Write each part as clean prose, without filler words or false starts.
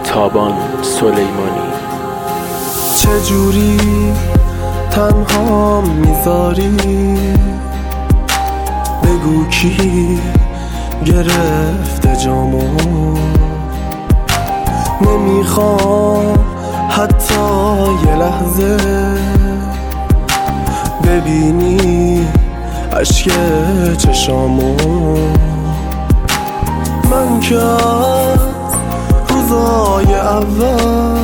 تابان سلیمانی. چجوری تنها میذاری؟ بگو کی گرفته جامو؟ نمیخوام حتی یه لحظه ببینی اشک چشامو. من که از روزای اول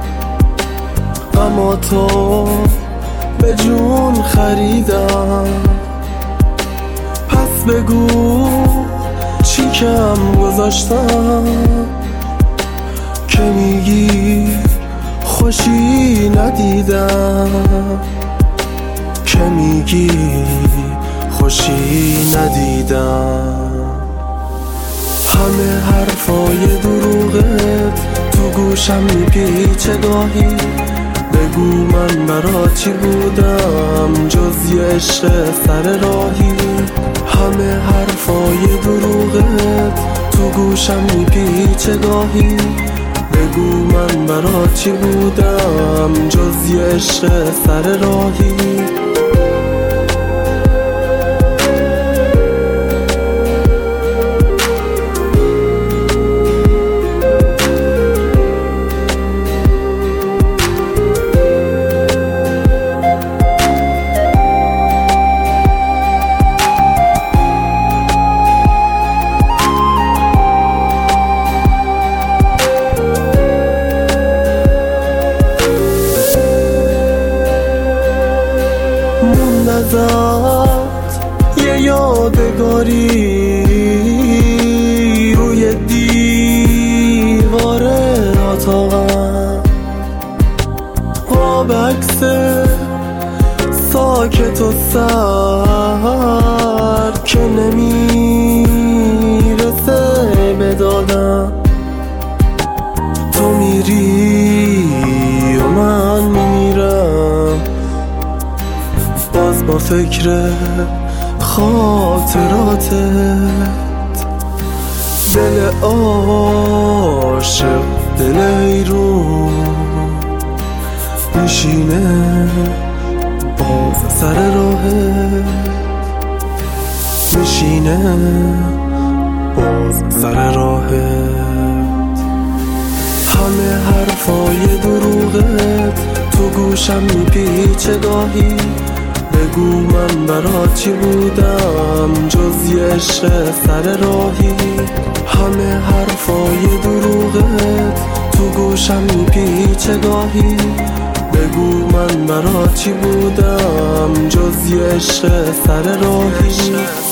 اما تو به جون خریدم. پس بگو چی کم گذاشتم که میگی خوشی ندیدم، که میگی خوشی ندیدم. همه حرفای دروغت تو گوشم میپیچه گاهی. بگو من برا چی بودم جز یه عشق سر راهی. همه حرفای دروغت تو گوشم میپیچه گاهی. بگو من برا چی بودم جز یه عشق سر راهی. ازت یه یادگاری روی دیوار اتاقم، قاب عکس ساکت و سر که نمیرسه بدادم. تو میری و من میمیرم باز با فکر خاطراتت. دل عاشق دل ایرون میشینه باز سر راهت، میشینه باز سر راهت. همه حرفای دروغت تو گوشم میپیچه گاهی. بگو من برا چی بودم جز یه عشق سر راهی. همه حرفای دروغت تو گوشم میپیچه گاهی. بگو من برا چی بودم جز یه عشق سر راهی.